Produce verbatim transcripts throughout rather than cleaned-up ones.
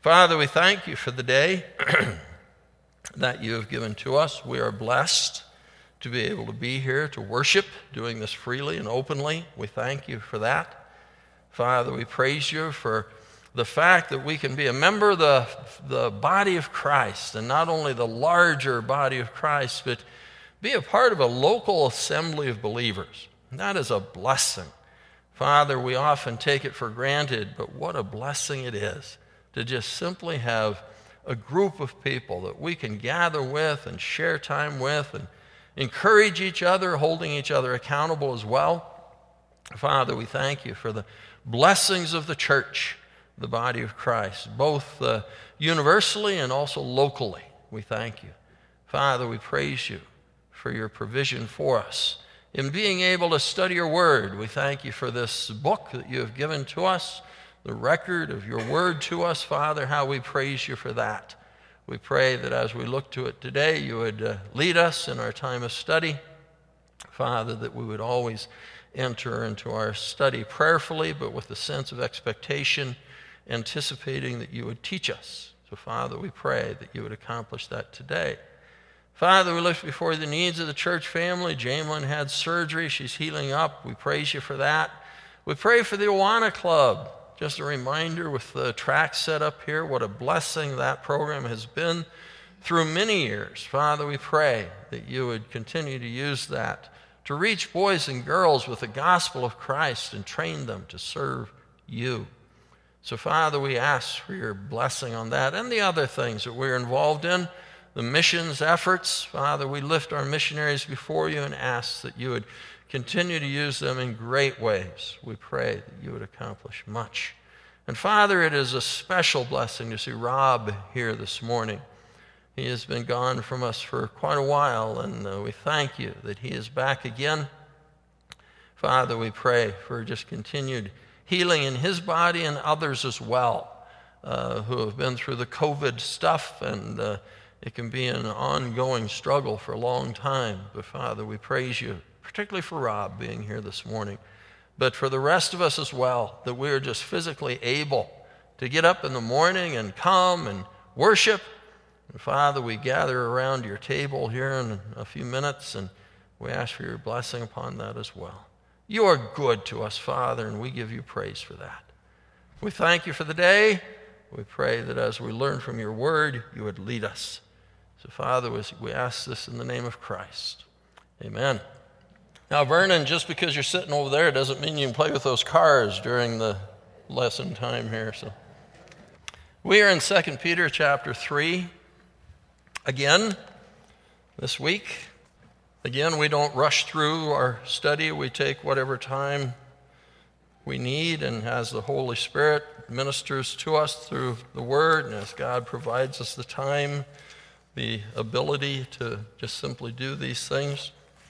Father, we thank you for the day that you have given to us. We are blessed to be able to be here to worship, doing this freely and openly. We thank you for that. Father, we praise you for the fact that we can be a member of the, the body of Christ, and not only the larger body of Christ, but be a part of a local assembly of believers. And that is a blessing. Father, we often take it for granted, but what a blessing it is to just simply have a group of people that we can gather with and share time with and encourage each other, holding each other accountable as well. Father, we thank you for the blessings of the church, the body of Christ, both uh, universally and also locally. We thank you. Father, we praise you for your provision for us in being able to study your word. We thank you for this book that you have given to us, the record of your word to us. Father, how we praise you for that. We pray that as we look to it today, you would uh, lead us in our time of study. Father, that we would always enter into our study prayerfully, but with a sense of expectation, anticipating that you would teach us. So, Father, we pray that you would accomplish that today. Father, we lift before you the needs of the church family. Jamelin had surgery. She's healing up. We praise you for that. We pray for the Awana Club. Just a reminder with the track set up here, what a blessing that program has been through many years. Father, we pray that you would continue to use that to reach boys and girls with the gospel of Christ and train them to serve you. So, Father, we ask for your blessing on that and the other things that we're involved in, the missions efforts. Father, we lift our missionaries before you and ask that you would continue to use them in great ways. We pray that you would accomplish much. And, Father, it is a special blessing to see Rob here this morning. He has been gone from us for quite a while, and uh, we thank you that he is back again. Father, we pray for just continued healing in his body and others as well uh, who have been through the COVID stuff, and uh, it can be an ongoing struggle for a long time. But Father, we praise you, particularly for Rob being here this morning, but for the rest of us as well, that we are just physically able to get up in the morning and come and worship. And Father, we gather around your table here in a few minutes, and we ask for your blessing upon that as well. You are good to us, Father, and we give you praise for that. We thank you for the day. We pray that as we learn from your word, you would lead us. So, Father, we ask this in the name of Christ. Amen. Now, Vernon, just because you're sitting over there doesn't mean you can play with those cars during the lesson time here. So, we are in Second Peter chapter three again this week. Again, we don't rush through our study. We take whatever time we need, and as the Holy Spirit ministers to us through the Word, and as God provides us the time, the ability to just simply do these things.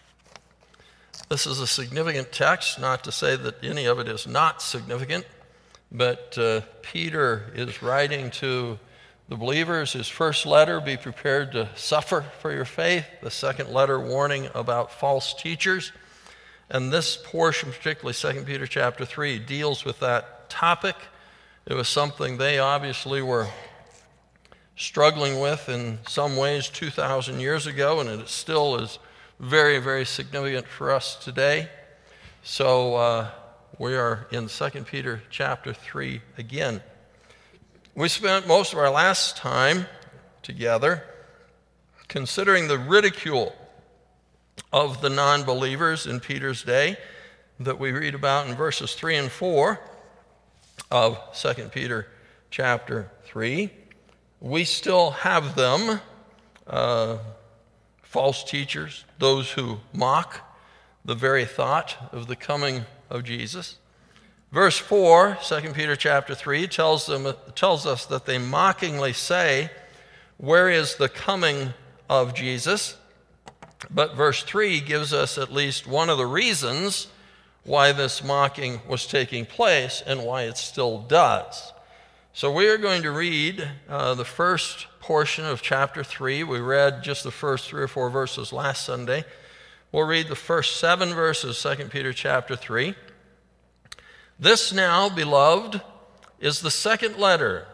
This is a significant text, not to say that any of it is not significant, but uh, Peter is writing to the believers, his first letter, be prepared to suffer for your faith. The second letter, warning about false teachers. And this portion, particularly Second Peter chapter three, deals with that topic. It was something they obviously were struggling with in some ways two thousand years ago, and it still is very, very significant for us today. So uh, we are in Second Peter chapter three again. We spent most of our last time together considering the ridicule of the non-believers in Peter's day that we read about in verses three and four of Second Peter chapter three. We still have them, uh, false teachers, those who mock the very thought of the coming of Jesus. Verse four, Second Peter chapter three, tells them tells us that they mockingly say, "Where is the coming of Jesus?" But verse three gives us at least one of the reasons why this mocking was taking place and why it still does. So we are going to read uh, the first portion of chapter three. We read just the first three or four verses last Sunday. We'll read the first seven verses, Second Peter chapter three. This now, beloved, is the second letter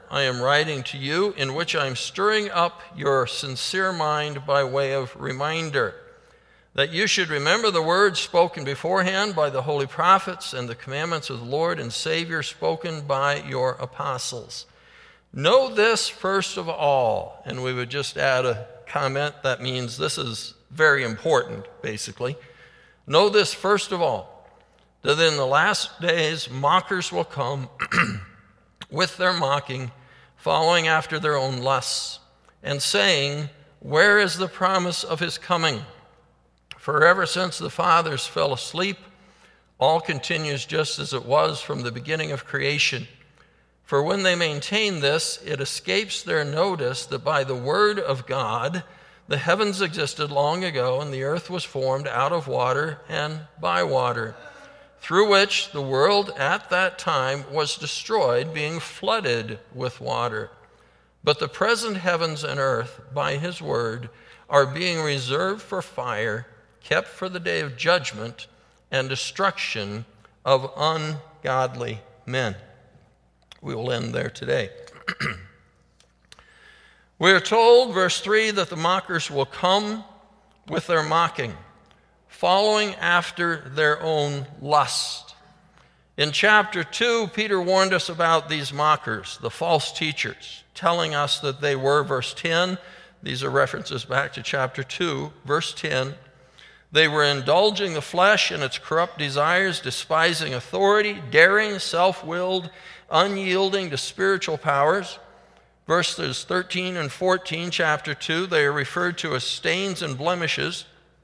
I am writing to you, in which I am stirring up your sincere mind by way of reminder, that you should remember the words spoken beforehand by the holy prophets and the commandments of the Lord and Savior spoken by your apostles. Know this first of all, and we would just add a comment that means this is very important, basically. Know this first of all, that in the last days mockers will come with their mocking, following after their own lusts, and saying, where is the promise of his coming? For ever since the fathers fell asleep, all continues just as it was from the beginning of creation. For when they maintain this, it escapes their notice that by the word of God, the heavens existed long ago, and the earth was formed out of water and by water, through which the world at that time was destroyed, being flooded with water. But the present heavens and earth, by his word, are being reserved for fire, kept for the day of judgment and destruction of ungodly men. We will end there today. We are told, verse three, that the mockers will come with their mocking, following after their own lust. In chapter two, Peter warned us about these mockers, the false teachers, telling us that they were, verse ten, these are references back to chapter two, verse ten, they were indulging the flesh in its corrupt desires, despising authority, daring, self-willed, unyielding to spiritual powers. Verses thirteen and fourteen, chapter two, they are referred to as stains and blemishes,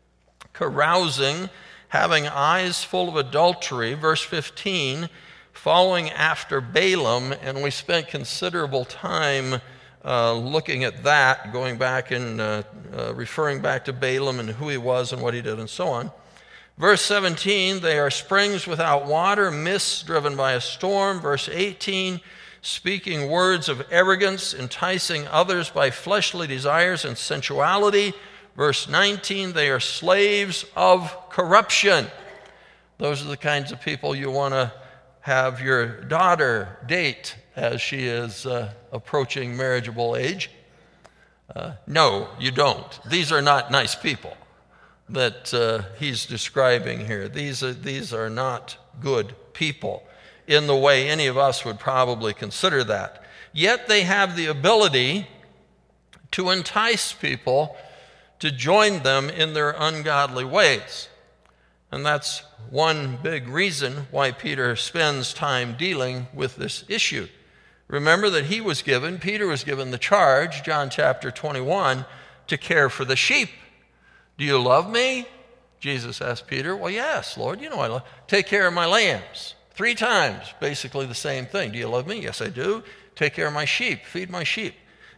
carousing, having eyes full of adultery. Verse fifteen, following after Balaam, and we spent considerable time uh, looking at that, going back and uh, uh, referring back to Balaam and who he was and what he did and so on. Verse seventeen, they are springs without water, mists driven by a storm. Verse eighteen, speaking words of arrogance, enticing others by fleshly desires and sensuality. Verse nineteen, they are slaves of corruption. Those are the kinds of people you want to have your daughter date as she is uh, approaching marriageable age. Uh, no, you don't. These are not nice people that uh, he's describing here. These are, these are not good people in the way any of us would probably consider that. Yet they have the ability to entice people to join them in their ungodly ways. And that's one big reason why Peter spends time dealing with this issue. Remember that he was given, Peter was given the charge, John chapter twenty-one, to care for the sheep. Do you love me? Jesus asked Peter. Well, yes, Lord, you know I love. Take care of my lambs. Three times, basically the same thing. Do you love me? Yes, I do. Take care of my sheep. Feed my sheep.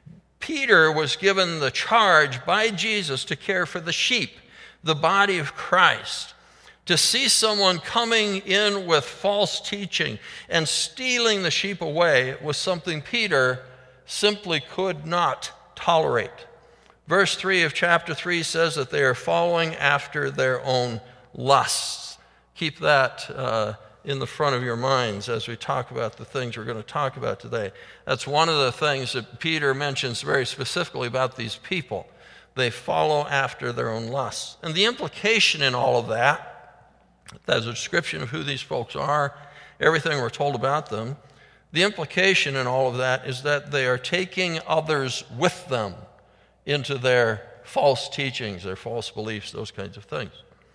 Peter was given the charge by Jesus to care for the sheep, the body of Christ. To see someone coming in with false teaching and stealing the sheep away was something Peter simply could not tolerate. Verse three of chapter three says that they are following after their own lusts. Keep that uh, in the front of your minds as we talk about the things we're going to talk about today. That's one of the things that Peter mentions very specifically about these people. They follow after their own lusts. And the implication in all of that, there's a description of who these folks are, everything we're told about them. The implication in all of that is that they are taking others with them into their false teachings, their false beliefs, those kinds of things.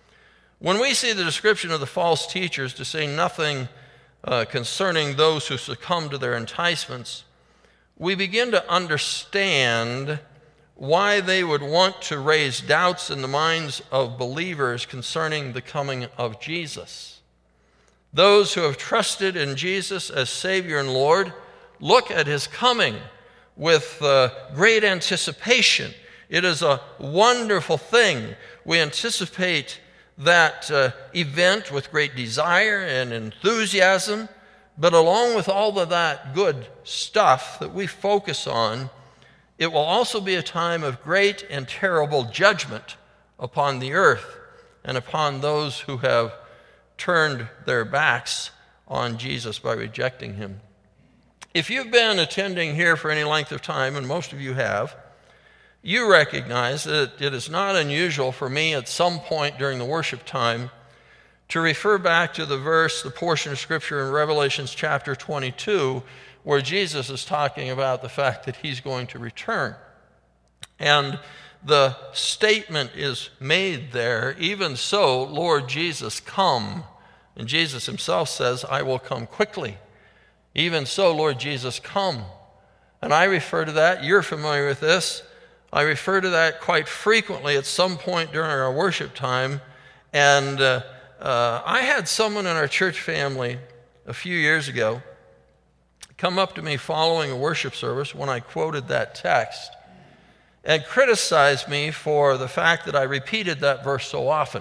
When we see the description of the false teachers, to say nothing uh, concerning those who succumb to their enticements, we begin to understand why they would want to raise doubts in the minds of believers concerning the coming of Jesus. Those who have trusted in Jesus as Savior and Lord look at his coming with uh, great anticipation. It is a wonderful thing. We anticipate that uh, event with great desire and enthusiasm, but along with all of that good stuff that we focus on, it will also be a time of great and terrible judgment upon the earth and upon those who have turned their backs on Jesus by rejecting him. If you've been attending here for any length of time, and most of you have, you recognize that it is not unusual for me at some point during the worship time to refer back to the verse, the portion of Scripture in Revelation chapter twenty-two, where Jesus is talking about the fact that he's going to return. And the statement is made there, even so, Lord Jesus, come. And Jesus himself says, I will come quickly. Even so, Lord Jesus, come. And I refer to that, you're familiar with this, I refer to that quite frequently at some point during our worship time. And uh, uh, I had someone in our church family a few years ago come up to me following a worship service when I quoted that text and criticized me for the fact that I repeated that verse so often.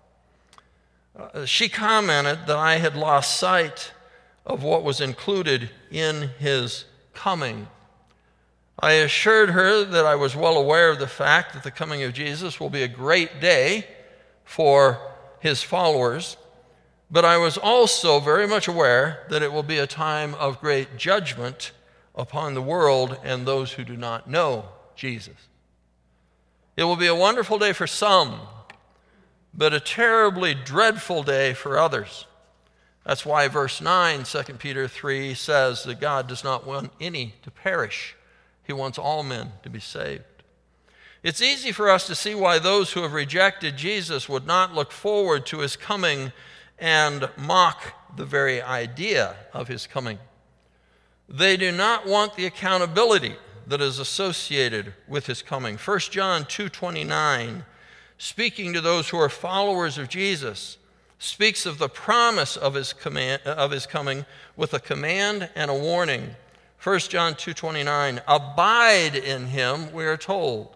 Uh, she commented that I had lost sight of what was included in his coming. I assured her that I was well aware of the fact that the coming of Jesus will be a great day for his followers, but I was also very much aware that it will be a time of great judgment upon the world and those who do not know Jesus. It will be a wonderful day for some, but a terribly dreadful day for others. That's why verse nine, Second Peter three, says that God does not want any to perish. He wants all men to be saved. It's easy for us to see why those who have rejected Jesus would not look forward to his coming and mock the very idea of his coming. They do not want the accountability that is associated with his coming. First John two twenty-nine, speaking to those who are followers of Jesus, speaks of the promise of his command, of his coming with a command and a warning. First John two twenty-nine, abide in him, we are told.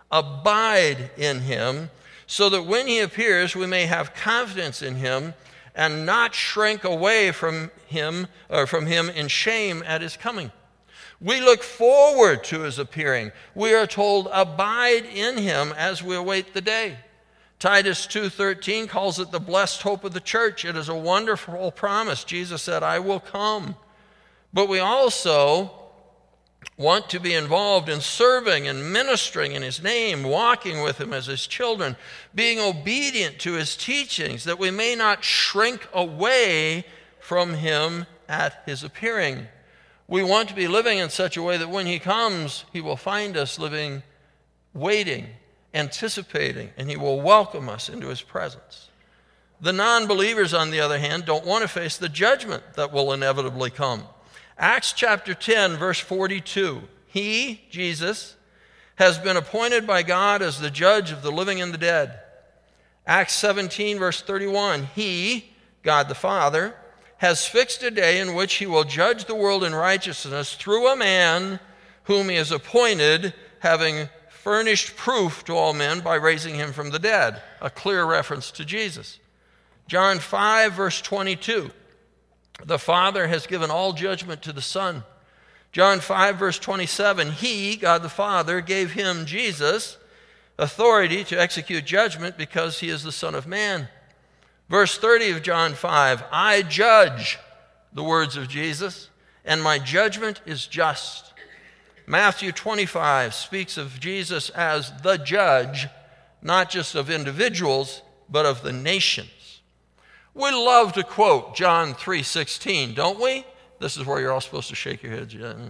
Abide in him, so that when he appears, we may have confidence in him and not shrink away from him or from him in shame at his coming. We look forward to his appearing. We are told, abide in him as we await the day. Titus two thirteen calls it the blessed hope of the church. It is a wonderful promise. Jesus said, I will come. But we also want to be involved in serving and ministering in his name, walking with him as his children, being obedient to his teachings, that we may not shrink away from him at his appearing. We want to be living in such a way that when he comes, he will find us living, waiting, anticipating, and he will welcome us into his presence. The non-believers, on the other hand, don't want to face the judgment that will inevitably come. Acts chapter ten, verse forty-two, he, Jesus, has been appointed by God as the judge of the living and the dead. Acts seventeen, verse thirty-one, he, God the Father, has fixed a day in which he will judge the world in righteousness through a man whom he has appointed, having furnished proof to all men by raising him from the dead. A clear reference to Jesus. John five, verse twenty-two. The Father has given all judgment to the Son. John five, verse twenty-seven. He, God the Father, gave him, Jesus, authority to execute judgment because he is the Son of Man. Verse thirty of John five. I judge, the words of Jesus, and my judgment is just. Matthew twenty-five speaks of Jesus as the judge, not just of individuals, but of the nations. We love to quote John three sixteen, don't we? This is where you're all supposed to shake your heads. Yeah.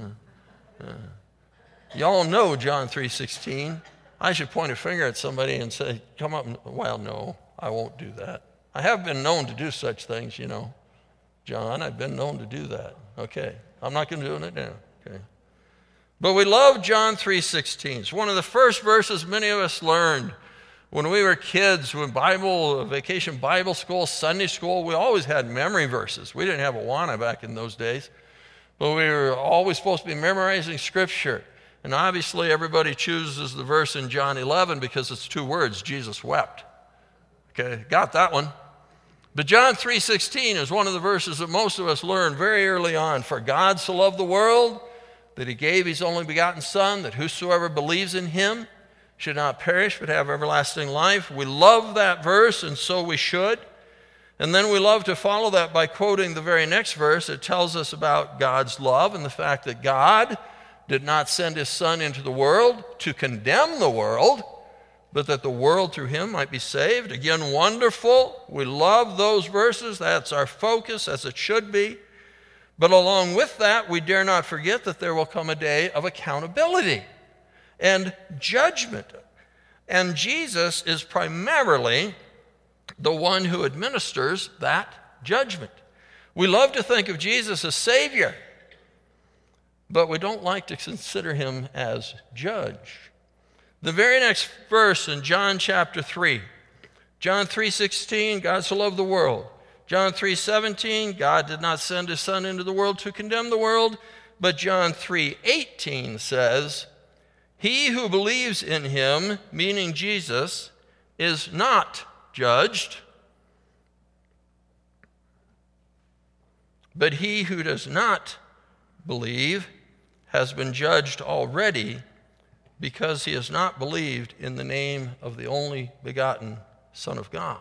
Y'all know John three sixteen. I should point a finger at somebody and say, come up. And, well, no, I won't do that. I have been known to do such things, you know. John, I've been known to do that. Okay, I'm not going to do it now. Okay. But we love John three sixteen. It's one of the first verses many of us learned when we were kids, when Bible, vacation Bible school, Sunday school. We always had memory verses. We didn't have Awana back in those days, but we were always supposed to be memorizing Scripture. And obviously everybody chooses the verse in John eleven because it's two words, Jesus wept. Okay, got that one. But John three sixteen is one of the verses that most of us learned very early on. For God so loved the world that he gave his only begotten Son, that whosoever believes in him should not perish but have everlasting life. We love that verse, and so we should. And then we love to follow that by quoting the very next verse. It tells us about God's love and the fact that God did not send his Son into the world to condemn the world, but that the world through him might be saved. Again, wonderful. We love those verses. That's our focus, as it should be. But along with that, we dare not forget that there will come a day of accountability and judgment. And Jesus is primarily the one who administers that judgment. We love to think of Jesus as Savior, but we don't like to consider him as judge. The very next verse in John chapter three, John three sixteen, God so loved the world. John three seventeen, God did not send his Son into the world to condemn the world. But John three eighteen says, he who believes in him, meaning Jesus, is not judged, but he who does not believe has been judged already, because he has not believed in the name of the only begotten Son of God.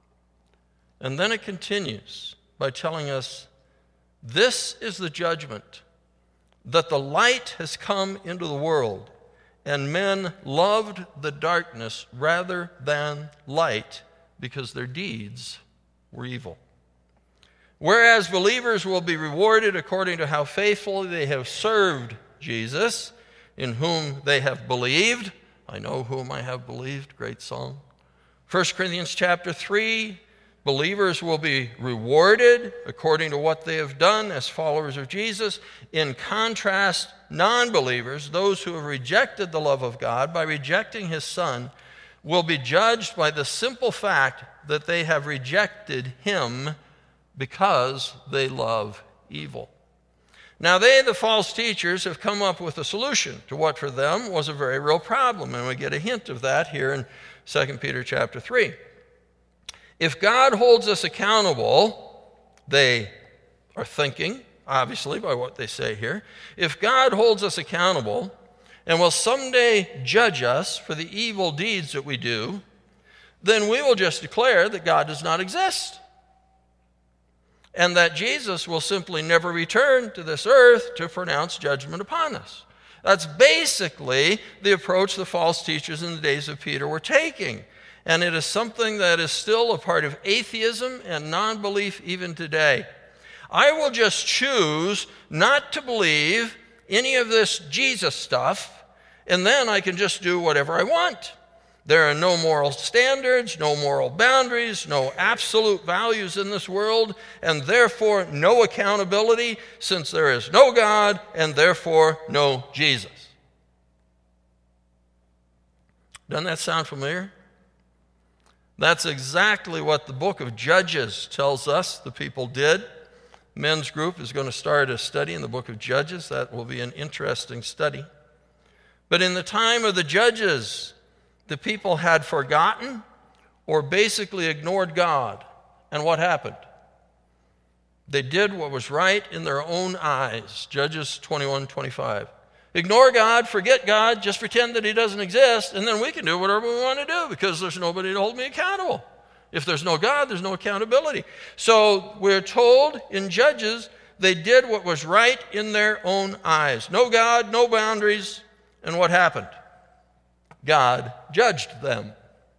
And then it continues by telling us, this is the judgment, that the light has come into the world, and men loved the darkness rather than light, because their deeds were evil. Whereas believers will be rewarded according to how faithfully they have served Jesus, in whom they have believed. I know whom I have believed. Great song. First Corinthians chapter three, believers will be rewarded according to what they have done as followers of Jesus. In contrast, non-believers, those who have rejected the love of God by rejecting his Son, will be judged by the simple fact that they have rejected him because they love evil. Now they, the false teachers, have come up with a solution to what for them was a very real problem, and we get a hint of that here in Second Peter chapter three. If God holds us accountable, they are thinking, obviously, by what they say here, if God holds us accountable and will someday judge us for the evil deeds that we do, then we will just declare that God does not exist, and that Jesus will simply never return to this earth to pronounce judgment upon us. That's basically the approach the false teachers in the days of Peter were taking. And it is something that is still a part of atheism and non-belief even today. I will just choose not to believe any of this Jesus stuff, and then I can just do whatever I want. There are no moral standards, no moral boundaries, no absolute values in this world, and therefore no accountability, since there is no God and therefore no Jesus. Doesn't that sound familiar? That's exactly what the book of Judges tells us the people did. Men's group is going to start a study in the book of Judges. That will be an interesting study. But in the time of the Judges, the people had forgotten or basically ignored God. And what happened? They did what was right in their own eyes. Judges twenty-one twenty-five. Ignore God, forget God, just pretend that he doesn't exist, and then we can do whatever we want to do because there's nobody to hold me accountable. If there's no God, there's no accountability. So we're told in Judges, they did what was right in their own eyes. No God, no boundaries, and what happened? God judged them.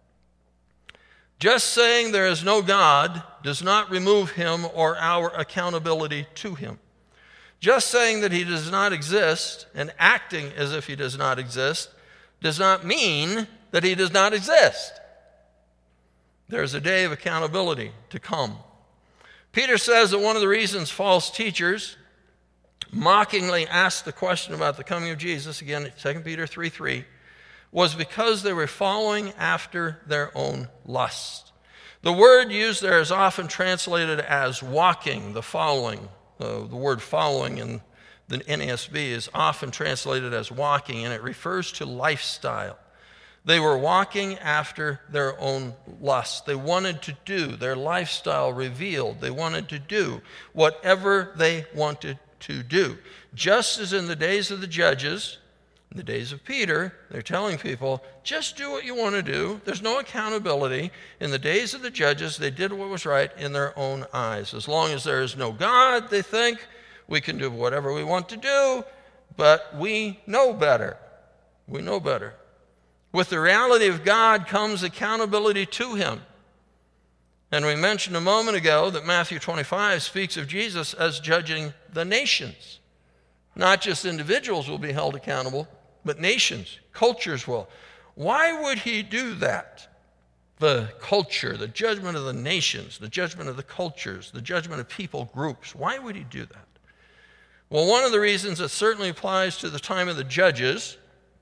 Just saying there is no God does not remove him or our accountability to him. Just saying that he does not exist and acting as if he does not exist does not mean that he does not exist. There's a day of accountability to come. Peter says that one of the reasons false teachers mockingly asked the question about the coming of Jesus, again, Second Peter three three, was because they were following after their own lust. The word used there is often translated as walking, the following. Uh, the word following in the N A S B is often translated as walking, and it refers to lifestyle. They were walking after their own lust. They wanted to do, their lifestyle revealed. They wanted to do whatever they wanted to do. Just as in the days of the judges, In the days of Peter, they're telling people, just do what you want to do. There's no accountability. In the days of the judges, they did what was right in their own eyes. As long as there is no God, they think, we can do whatever we want to do, but we know better. We know better. With the reality of God comes accountability to him. And we mentioned a moment ago that Matthew twenty-five speaks of Jesus as judging the nations. Not just individuals will be held accountable, but nations, cultures will. Why would he do that? The culture, the judgment of the nations, the judgment of the cultures, the judgment of people groups. Why would he do that? Well, one of the reasons it certainly applies to the time of the judges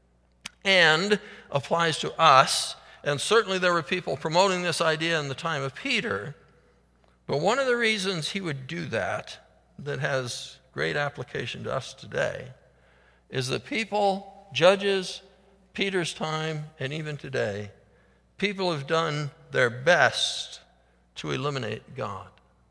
and applies to us, and certainly there were people promoting this idea in the time of Peter, but one of the reasons he would do that, that has great application to us today, is that people, judges, Peter's time, and even today, people have done their best to eliminate God.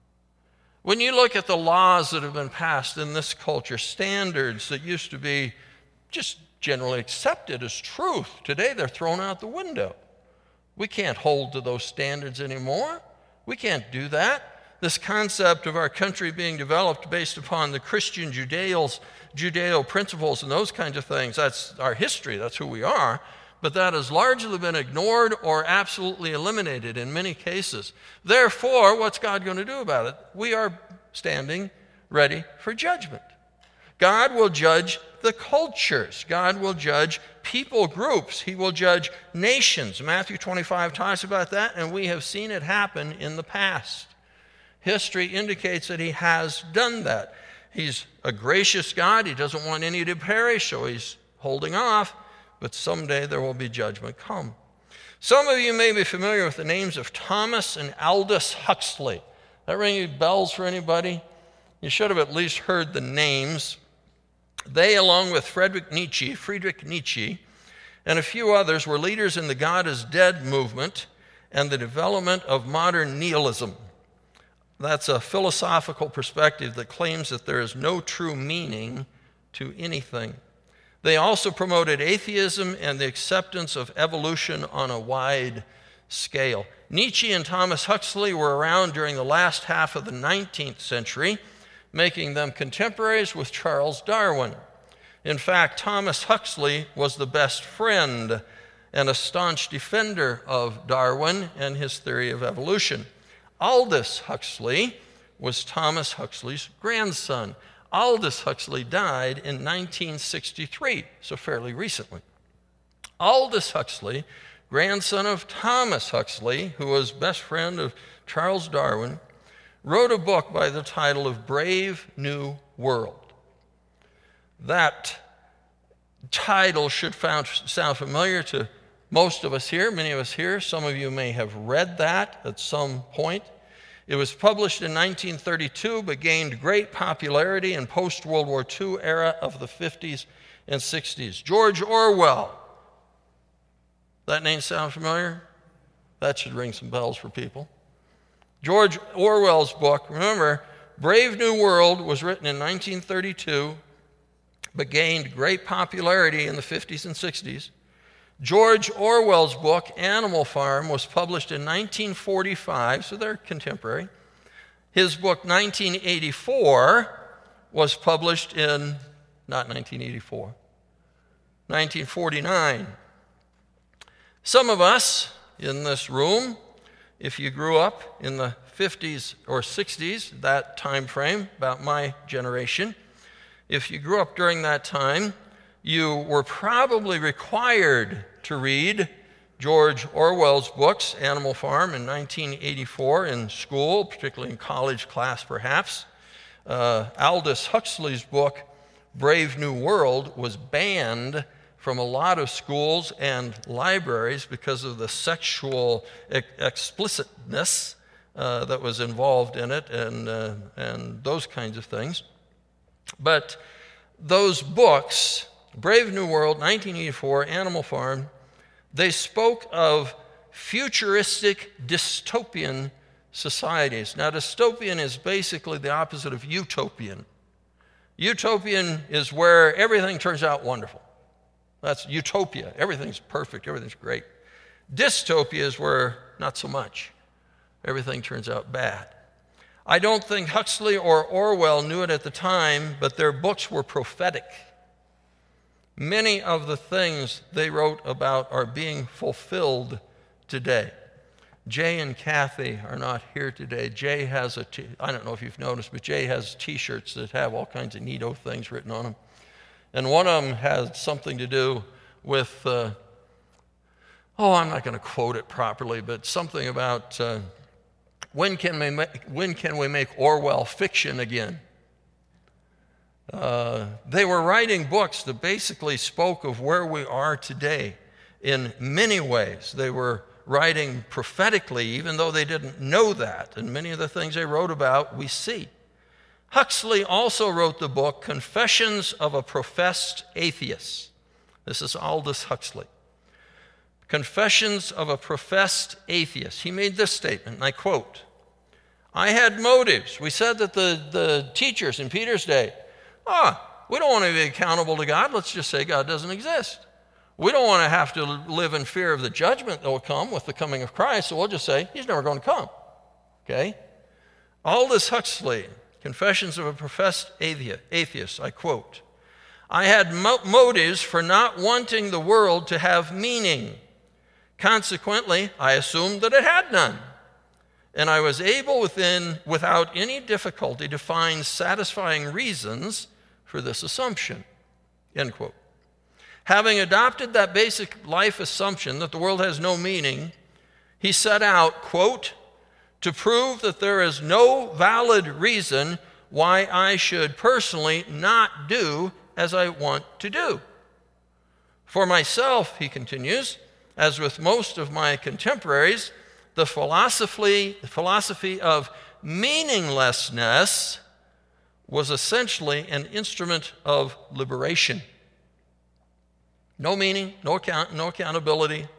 When you look at the laws that have been passed in this culture, standards that used to be just generally accepted as truth, today they're thrown out the window. We can't hold to those standards anymore. We can't do that. This concept of our country being developed based upon the Christian Judeo, Judeo principles and those kinds of things, that's our history, that's who we are, but that has largely been ignored or absolutely eliminated in many cases. Therefore, what's God going to do about it? We are standing ready for judgment. God will judge the cultures. God will judge people groups. He will judge nations. Matthew twenty-five talks about that, and we have seen it happen in the past. History indicates that he has done that. He's a gracious God. He doesn't want any to perish, so he's holding off, but someday there will be judgment come. Some of you may be familiar with the names of Thomas and Aldous Huxley. That ring any bells for anybody? You should have at least heard the names. They, along with Friedrich Nietzsche, Friedrich Nietzsche, and a few others, were leaders in the God is Dead movement and the development of modern nihilism. That's a philosophical perspective that claims that there is no true meaning to anything. They also promoted atheism and the acceptance of evolution on a wide scale. Nietzsche and Thomas Huxley were around during the last half of the nineteenth century, making them contemporaries with Charles Darwin. In fact, Thomas Huxley was the best friend and a staunch defender of Darwin and his theory of evolution. Aldous Huxley was Thomas Huxley's grandson. Aldous Huxley died in nineteen sixty-three, so fairly recently. Aldous Huxley, grandson of Thomas Huxley, who was best friend of Charles Darwin, wrote a book by the title of Brave New World. That title should sound familiar to most of us here, many of us here. Some of you may have read that at some point. It was published in nineteen thirty-two, but gained great popularity in post-World War Two era of the fifties and sixties. George Orwell. That name sound familiar? That should ring some bells for people. George Orwell's book, remember, Brave New World was written in nineteen thirty-two, but gained great popularity in the fifties and sixties. George Orwell's book, Animal Farm, was published in nineteen forty-five, so they're contemporary. His book, nineteen eighty-four, was published in, not nineteen eighty-four, nineteen forty-nine. Some of us in this room, if you grew up in the fifties or sixties, that time frame, about my generation, if you grew up during that time, you were probably required to read George Orwell's books, Animal Farm in nineteen eighty-four, in school, particularly in college class perhaps. Uh, Aldous Huxley's book, Brave New World, was banned from a lot of schools and libraries because of the sexual ex- explicitness uh, that was involved in it and, uh, and those kinds of things. But those books, Brave New World, nineteen eighty-four, Animal Farm, they spoke of futuristic dystopian societies. Now, dystopian is basically the opposite of utopian. Utopian is where everything turns out wonderful. That's utopia. Everything's perfect. Everything's great. Dystopia is where not so much. Everything turns out bad. I don't think Huxley or Orwell knew it at the time, but their books were prophetic. Many of the things they wrote about are being fulfilled today. Jay and Kathy are not here today. Jay has a, t- I don't know if you've noticed, but Jay has T-shirts that have all kinds of neato things written on them. And one of them has something to do with, uh, oh, I'm not going to quote it properly, but something about uh, when can we make, when can we make Orwell fiction again? Uh, they were writing books that basically spoke of where we are today in many ways. They were writing prophetically, even though they didn't know that. And many of the things they wrote about, we see. Huxley also wrote the book Confessions of a Professed Atheist. This is Aldous Huxley. Confessions of a Professed Atheist. He made this statement, and I quote, I had motives. We said that the, the teachers in Peter's day, ah, we don't want to be accountable to God. Let's just say God doesn't exist. We don't want to have to live in fear of the judgment that will come with the coming of Christ, so we'll just say he's never going to come. Okay? Aldous Huxley, Confessions of a Professed Atheist, I quote, I had mo- motives for not wanting the world to have meaning. Consequently, I assumed that it had none. And I was able within, without any difficulty to find satisfying reasons for this assumption. End quote. Having adopted that basic life assumption that the world has no meaning, he set out, quote, to prove that there is no valid reason why I should personally not do as I want to do. For myself, he continues, as with most of my contemporaries, the philosophy, the philosophy of meaninglessness was essentially an instrument of liberation. No meaning, no account, no accountability.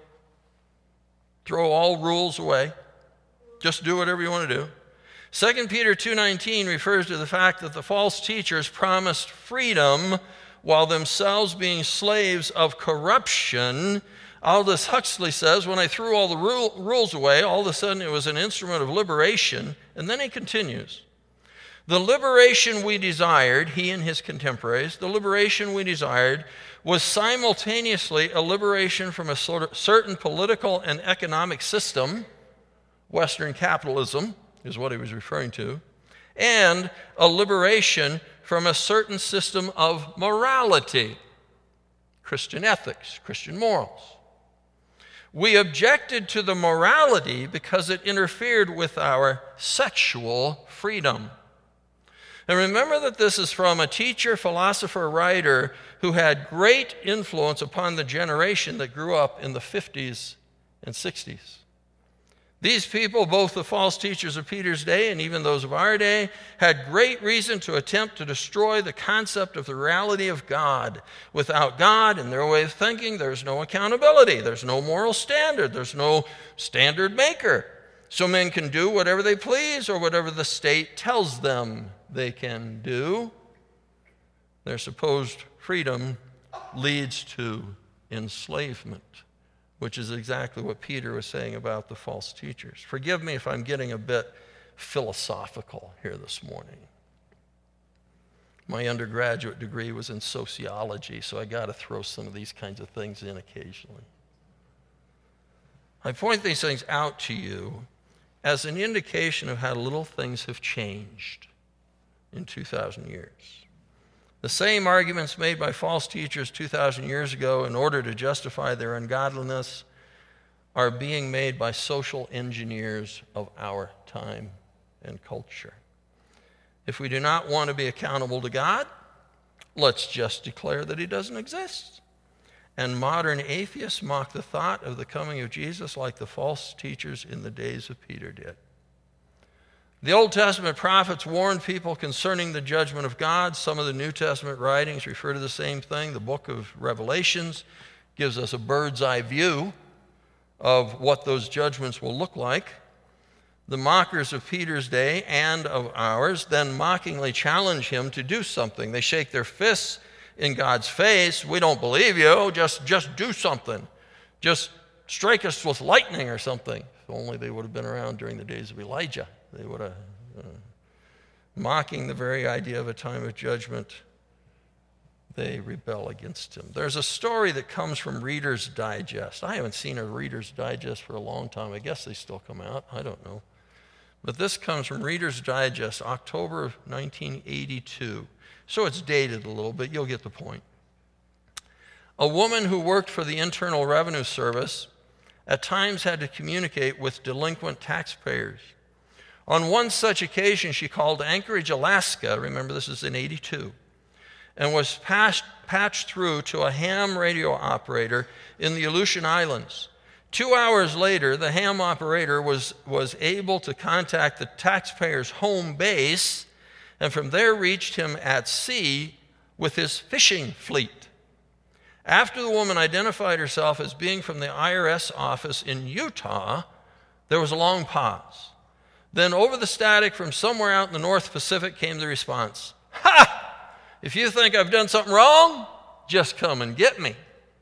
Throw all rules away. Just do whatever you want to do. Second Peter two nineteen refers to the fact that the false teachers promised freedom while themselves being slaves of corruption. Aldous Huxley says, when I threw all the rule, rules away, all of a sudden it was an instrument of liberation. And then he continues. The liberation we desired, he and his contemporaries, the liberation we desired was simultaneously a liberation from a sort of certain political and economic system, Western capitalism is what he was referring to, and a liberation from a certain system of morality, Christian ethics, Christian morals. We objected to the morality because it interfered with our sexual freedom. And remember that this is from a teacher, philosopher, writer who had great influence upon the generation that grew up in the fifties and sixties. These people, both the false teachers of Peter's day and even those of our day, had great reason to attempt to destroy the concept of the reality of God. Without God, in their way of thinking, there's no accountability, there's no moral standard, there's no standard maker. So men can do whatever they please or whatever the state tells them they can do. Their supposed freedom leads to enslavement, which is exactly what Peter was saying about the false teachers. Forgive me if I'm getting a bit philosophical here this morning. My undergraduate degree was in sociology, so I got to throw some of these kinds of things in occasionally. I point these things out to you as an indication of how little things have changed in two thousand years. The same arguments made by false teachers two thousand years ago in order to justify their ungodliness are being made by social engineers of our time and culture. If we do not want to be accountable to God, let's just declare that he doesn't exist. And modern atheists mock the thought of the coming of Jesus like the false teachers in the days of Peter did. The Old Testament prophets warned people concerning the judgment of God. Some of the New Testament writings refer to the same thing. The book of Revelations gives us a bird's eye view of what those judgments will look like. The mockers of Peter's day and of ours then mockingly challenge him to do something. They shake their fists in God's face, we don't believe you, just, just do something. Just strike us with lightning or something. If only they would have been around during the days of Elijah. They would have, uh, mocking the very idea of a time of judgment, they rebel against him. There's a story that comes from Reader's Digest. I haven't seen a Reader's Digest for a long time. I guess they still come out. I don't know. But this comes from Reader's Digest, October of nineteen eighty-two. So it's dated a little bit. You'll get the point. A woman who worked for the Internal Revenue Service at times had to communicate with delinquent taxpayers. On one such occasion, she called Anchorage, Alaska. Remember, this is in eighty-two. And was passed, patched through to a ham radio operator in the Aleutian Islands. Two hours later, the ham operator was, was able to contact the taxpayer's home base, and from there reached him at sea with his fishing fleet. After the woman identified herself as being from the I R S office in Utah, there was a long pause. Then over the static from somewhere out in the North Pacific came the response, "Ha! If you think I've done something wrong, just come and get me."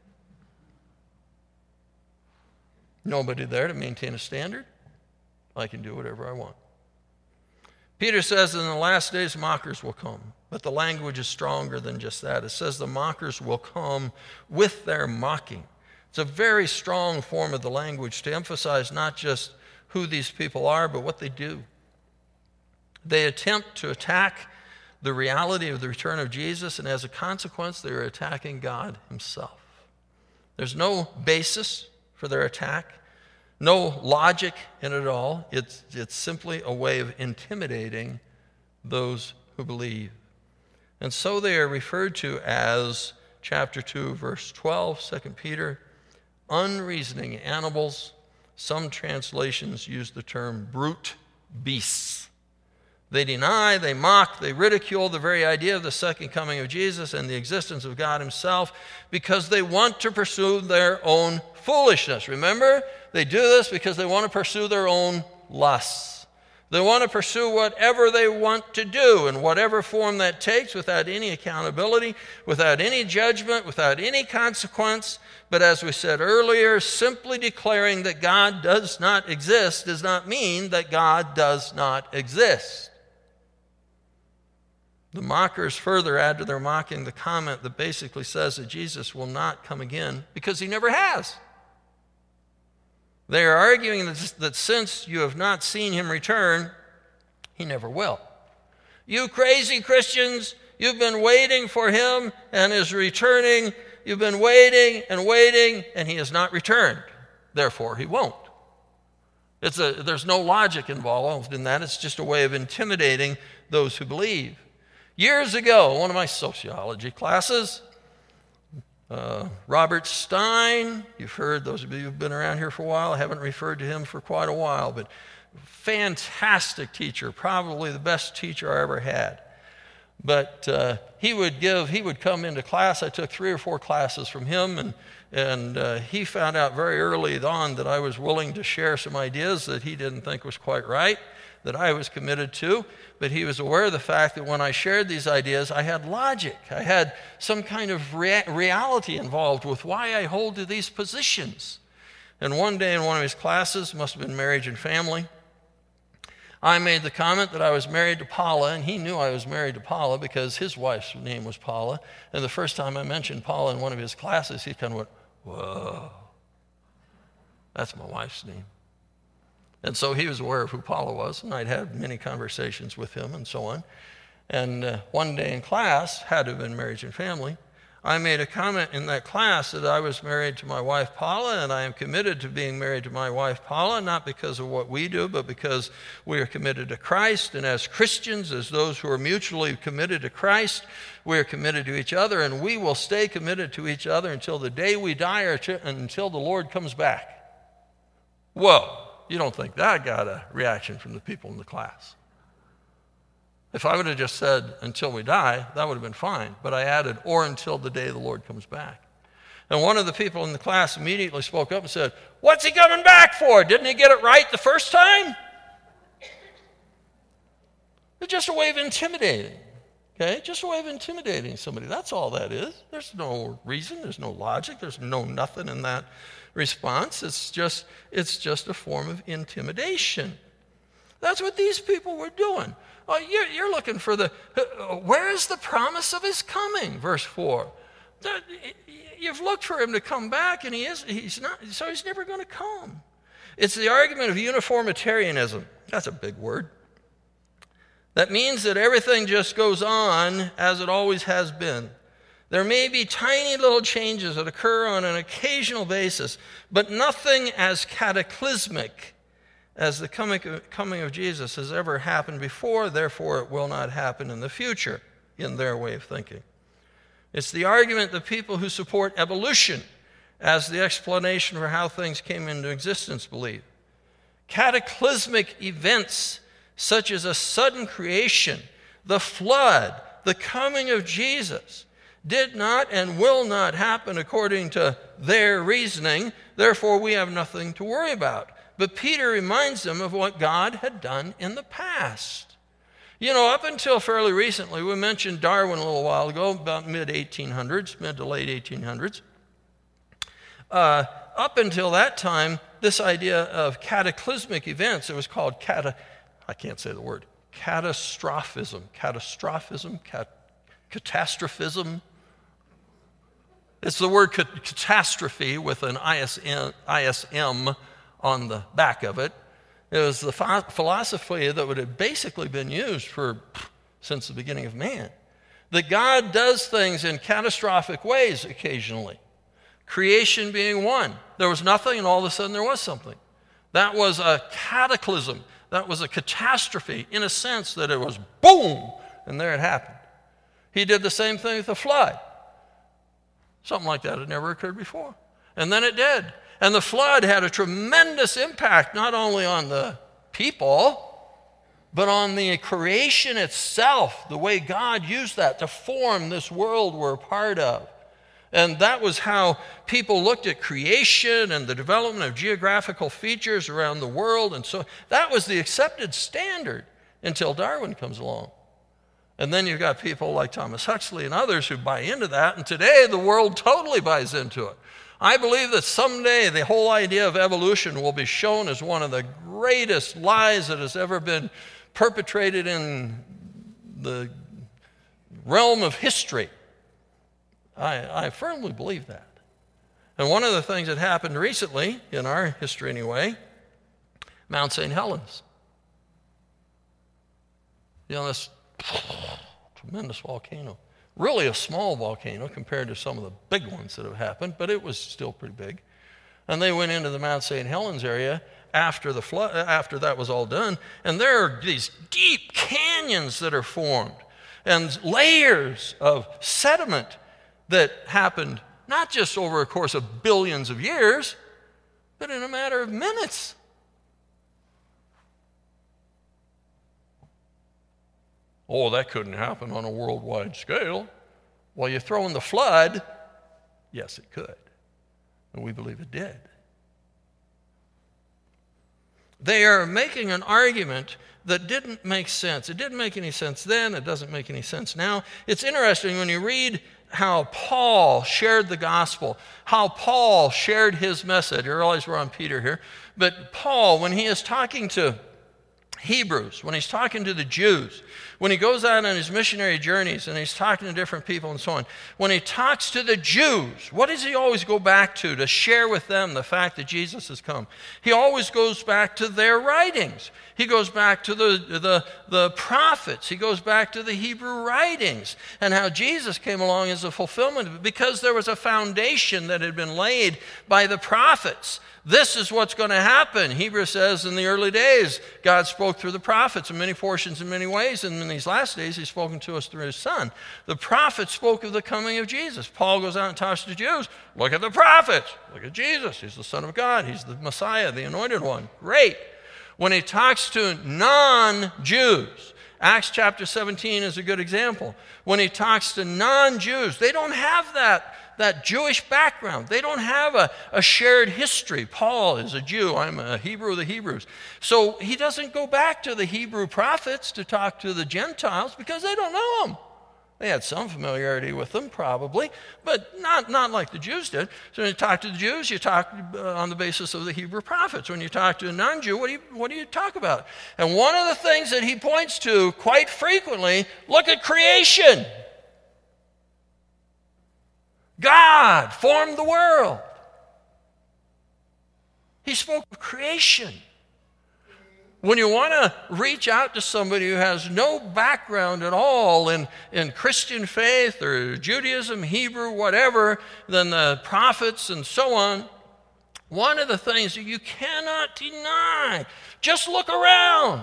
Nobody there to maintain a standard. I can do whatever I want. Peter says in the last days mockers will come, but the language is stronger than just that. It says the mockers will come with their mocking. It's a very strong form of the language to emphasize not just who these people are, but what they do. They attempt to attack the reality of the return of Jesus, and as a consequence, they are attacking God himself. There's no basis for their attack, no logic in it all. It's, it's simply a way of intimidating those who believe. And so they are referred to as, chapter two, verse twelve, Second Peter, unreasoning animals. Some translations use the term brute beasts. They deny, they mock, they ridicule the very idea of the second coming of Jesus and the existence of God himself because they want to pursue their own foolishness. Remember, they do this because they want to pursue their own lusts. They want to pursue whatever they want to do in whatever form that takes, without any accountability, without any judgment, without any consequence. But as we said earlier, simply declaring that God does not exist does not mean that God does not exist. The mockers further add to their mocking the comment that basically says that Jesus will not come again because he never has. They are arguing that, that since you have not seen him return, he never will. You crazy Christians, you've been waiting for him and his returning. You've been waiting and waiting, and he has not returned. Therefore, he won't. It's a, there's no logic involved in that. It's just a way of intimidating those who believe. Years ago, one of my sociology classes, uh, Robert Stein, you've heard, those of you who've been around here for a while, I haven't referred to him for quite a while, but fantastic teacher, probably the best teacher I ever had. But uh, he would give, he would come into class. I took three or four classes from him, and, and uh, he found out very early on that I was willing to share some ideas that he didn't think was quite right, that I was committed to. But he was aware of the fact that when I shared these ideas, I had logic. I had some kind of rea- reality involved with why I hold to these positions. And one day in one of his classes, must have been marriage and family, I made the comment that I was married to Paula, and he knew I was married to Paula because his wife's name was Paula. And the first time I mentioned Paula in one of his classes, he kind of went, "Whoa, that's my wife's name." And so he was aware of who Paula was, and I'd had many conversations with him and so on. And uh, one day in class, had to have been marriage and family, I made a comment in that class that I was married to my wife Paula, and I am committed to being married to my wife Paula, not because of what we do, but because we are committed to Christ. And as Christians, as those who are mutually committed to Christ, we are committed to each other, and we will stay committed to each other until the day we die or t- until the Lord comes back. Whoa, you don't think that got a reaction from the people in the class? If I would have just said, until we die, that would have been fine. But I added, or until the day the Lord comes back. And one of the people in the class immediately spoke up and said, "What's he coming back for? Didn't he get it right the first time?" It's just a way of intimidating. Okay, just a way of intimidating somebody. That's all that is. There's no reason, there's no logic, there's no nothing in that response. It's just, it's just a form of intimidation. That's what these people were doing. Oh, you're, you're looking for the, where is the promise of his coming? Verse four. You've looked for him to come back, and he is, he's not, so he's never going to come. It's the argument of uniformitarianism. That's a big word. That means that everything just goes on as it always has been. There may be tiny little changes that occur on an occasional basis, but nothing as cataclysmic as the coming of Jesus has ever happened before, therefore it will not happen in the future, in their way of thinking. It's the argument that people who support evolution as the explanation for how things came into existence believe. Cataclysmic events such as a sudden creation, the flood, the coming of Jesus, did not and will not happen according to their reasoning. Therefore, we have nothing to worry about. But Peter reminds them of what God had done in the past. You know, up until fairly recently, we mentioned Darwin a little while ago, about mid eighteen hundreds, mid to late eighteen hundreds. Uh, up until that time, this idea of cataclysmic events, it was called cata, I can't say the word, catastrophism, catastrophism, cat, catastrophism. It's the word catastrophe with an I S M on the back of it. It was the philosophy that would have basically been used for since the beginning of man. That God does things in catastrophic ways occasionally. Creation being one. There was nothing and all of a sudden there was something. That was a cataclysm. That was a catastrophe in a sense that it was boom, and there it happened. He did the same thing with the flood. Something like that had never occurred before. And then it did. And the flood had a tremendous impact not only on the people, but on the creation itself, the way God used that to form this world we're a part of. And that was how people looked at creation and the development of geographical features around the world. And so that was the accepted standard until Darwin comes along. And then you've got people like Thomas Huxley and others who buy into that. And today the world totally buys into it. I believe that someday the whole idea of evolution will be shown as one of the greatest lies that has ever been perpetrated in the realm of history. I, I firmly believe that. And one of the things that happened recently, in our history anyway, Mount Saint Helens. You know, this tremendous volcano. Really a small volcano compared to some of the big ones that have happened, but it was still pretty big. And they went into the Mount Saint Helens area after the flood, after that was all done, and there are these deep canyons that are formed and layers of sediment that happened not just over a course of billions of years, but in a matter of minutes. Oh, that couldn't happen on a worldwide scale. Well, you throw in the flood, yes, it could. And we believe it did. They are making an argument that didn't make sense. It didn't make any sense then. It doesn't make any sense now. It's interesting when you read how Paul shared the gospel, how Paul shared his message. I realize we're on Peter here. But Paul, when he is talking to Hebrews, when he's talking to the Jews, when he goes out on his missionary journeys and he's talking to different people and so on, when he talks to the Jews, what does he always go back to to share with them the fact that Jesus has come? He always goes back to their writings. He goes back to the, the, the prophets. He goes back to the Hebrew writings and how Jesus came along as a fulfillment of it because there was a foundation that had been laid by the prophets. This is what's going to happen. Hebrews says in the early days, God spoke through the prophets in many portions in many ways, and in these last days, he's spoken to us through his Son. The prophets spoke of the coming of Jesus. Paul goes out and talks to Jews. Look at the prophets. Look at Jesus. He's the Son of God. He's the Messiah, the Anointed One. Great. When he talks to non-Jews, Acts chapter seventeen is a good example. When he talks to non-Jews, they don't have that that Jewish background. They don't have a, a shared history. Paul is a Jew. I'm a Hebrew of the Hebrews. So he doesn't go back to the Hebrew prophets to talk to the Gentiles because they don't know them. They had some familiarity with them, probably, but not, not like the Jews did. So when you talk to the Jews, you talk uh, on the basis of the Hebrew prophets. When you talk to a non-Jew, what do you, what do you talk about? And one of the things that he points to quite frequently, look at creation. God formed the world. He spoke of creation. When you want to reach out to somebody who has no background at all in, in Christian faith or Judaism, Hebrew, whatever, than the prophets and so on, one of the things that you cannot deny, just look around.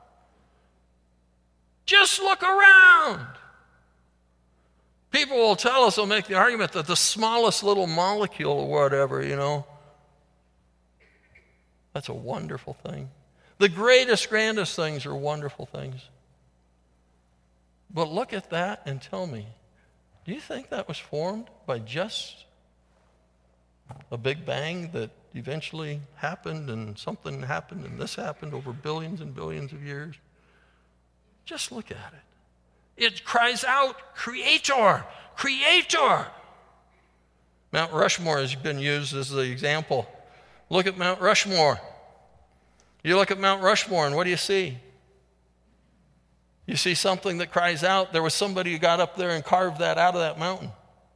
Just look around. People will tell us, they'll make the argument that the smallest little molecule or whatever, you know, that's a wonderful thing. The greatest, grandest things are wonderful things. But look at that and tell me, do you think that was formed by just a big bang that eventually happened and something happened and this happened over billions and billions of years? Just look at it. It cries out, Creator, Creator. Mount Rushmore has been used as the example. Look at Mount Rushmore. You look at Mount Rushmore, and what do you see? You see something that cries out. There was somebody who got up there and carved that out of that mountain.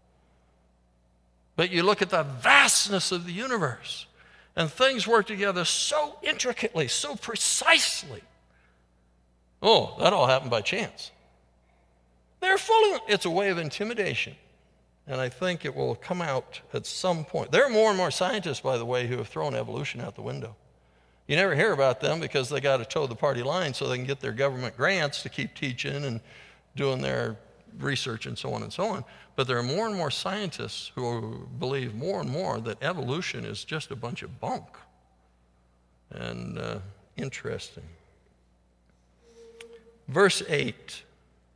But you look at the vastness of the universe, and things work together so intricately, so precisely. Oh, that all happened by chance. They're full of, it's a way of intimidation. And I think it will come out at some point. There are more and more scientists, by the way, who have thrown evolution out the window. You never hear about them because they got to toe the party line so they can get their government grants to keep teaching and doing their research and so on and so on. But there are more and more scientists who believe more and more that evolution is just a bunch of bunk. And uh, interesting. Verse eight.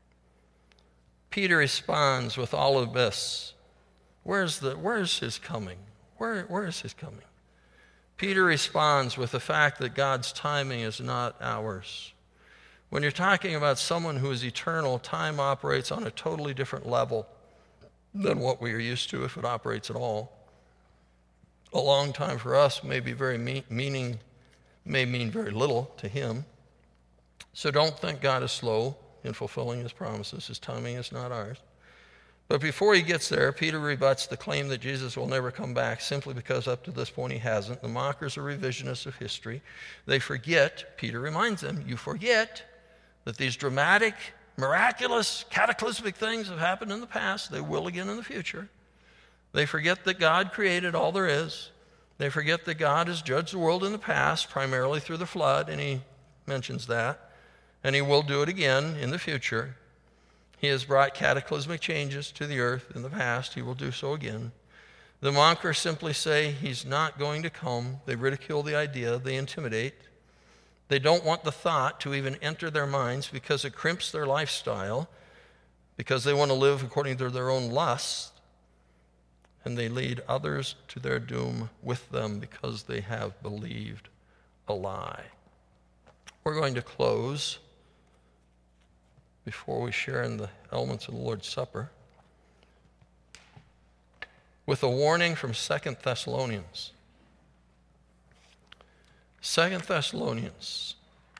Peter responds with all of this. Where's the where's his coming? Where where is his coming? Peter responds with the fact that God's timing is not ours. When you're talking about someone who is eternal, time operates on a totally different level than what we are used to, if it operates at all. A long time for us may be very mean, meaning, may mean very little to him. So don't think God is slow in fulfilling his promises. His timing is not ours. But before he gets there, Peter rebuts the claim that Jesus will never come back simply because up to this point he hasn't. The mockers are revisionists of history. They forget, Peter reminds them, you forget that these dramatic, miraculous, cataclysmic things have happened in the past. They will again in the future. They forget that God created all there is. They forget that God has judged the world in the past, primarily through the flood, and he mentions that. And he will do it again in the future. He has brought cataclysmic changes to the earth in the past. He will do so again. The mockers simply say he's not going to come. They ridicule the idea. They intimidate. They don't want the thought to even enter their minds because it crimps their lifestyle, because they want to live according to their own lust, and they lead others to their doom with them because they have believed a lie. We're going to close before we share in the elements of the Lord's Supper with a warning from Second Thessalonians. Second Thessalonians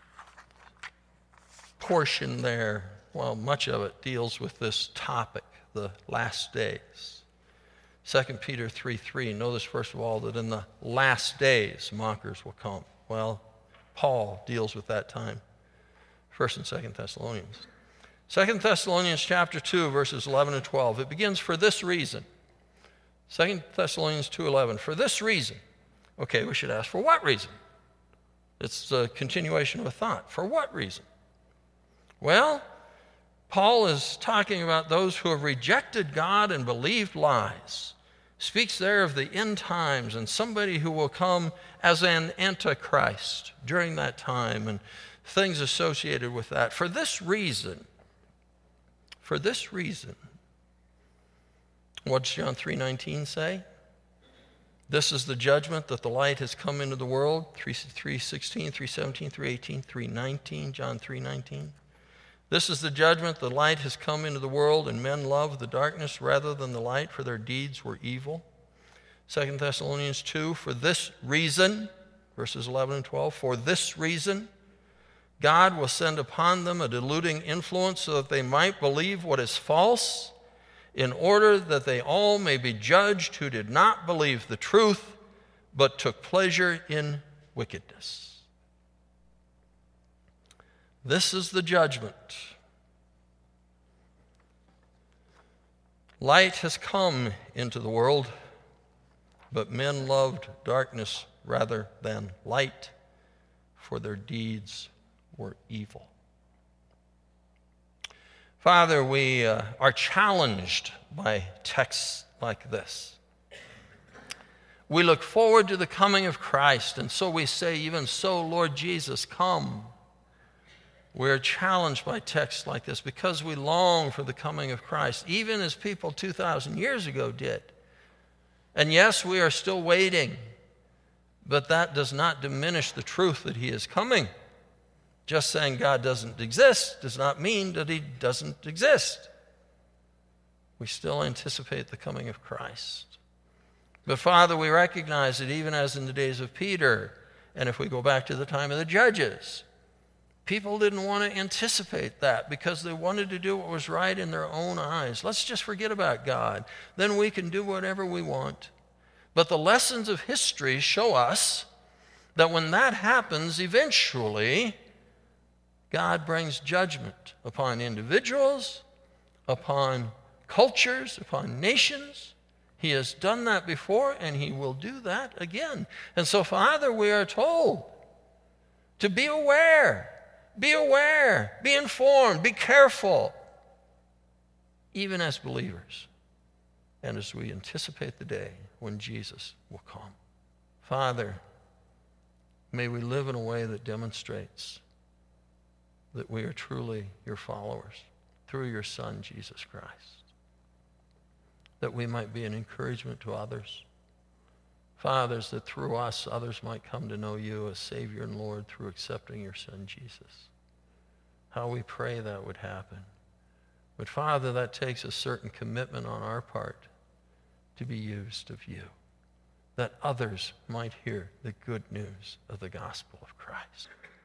portion there, well, much of it deals with this topic, the last days. Second Peter three three, notice first of all that in the last days mockers will come. Well, Paul deals with that time. First and Second Thessalonians. Second Thessalonians chapter two, verses eleven and twelve. It begins, for this reason. Second Thessalonians two eleven, for this reason. Okay, we should ask, for what reason? It's a continuation of a thought. For what reason? Well, Paul is talking about those who have rejected God and believed lies. Speaks there of the end times and somebody who will come as an antichrist during that time and things associated with that. For this reason, for this reason, what does John three nineteen say? This is the judgment that the light has come into the world, three sixteen, three seventeen, three eighteen, three nineteen, John three nineteen. This is the judgment: the light has come into the world, and men love the darkness rather than the light, for their deeds were evil. Second Thessalonians two, for this reason, verses eleven and twelve, for this reason, God will send upon them a deluding influence so that they might believe what is false, in order that they all may be judged who did not believe the truth, but took pleasure in wickedness. This is the judgment. Light has come into the world, but men loved darkness rather than light, for their deeds were evil. Father, we uh, are challenged by texts like this. We look forward to the coming of Christ, and so we say, even so, Lord Jesus, come. We're challenged by texts like this because we long for the coming of Christ, even as people two thousand years ago did. And yes, we are still waiting, but that does not diminish the truth that he is coming. Just saying God doesn't exist does not mean that he doesn't exist. We still anticipate the coming of Christ. But Father, we recognize that even as in the days of Peter, and if we go back to the time of the judges, people didn't want to anticipate that because they wanted to do what was right in their own eyes. Let's just forget about God. Then we can do whatever we want. But the lessons of history show us that when that happens, eventually, God brings judgment upon individuals, upon cultures, upon nations. He has done that before, and he will do that again. And so, Father, we are told to be aware. Be aware, be informed, be careful, even as believers, and as we anticipate the day when Jesus will come. Father, may we live in a way that demonstrates that we are truly your followers through your Son, Jesus Christ, that we might be an encouragement to others. Fathers, that through us, others might come to know you as Savior and Lord through accepting your Son, Jesus. How we pray that would happen. But Father, that takes a certain commitment on our part to be used of you, that others might hear the good news of the gospel of Christ.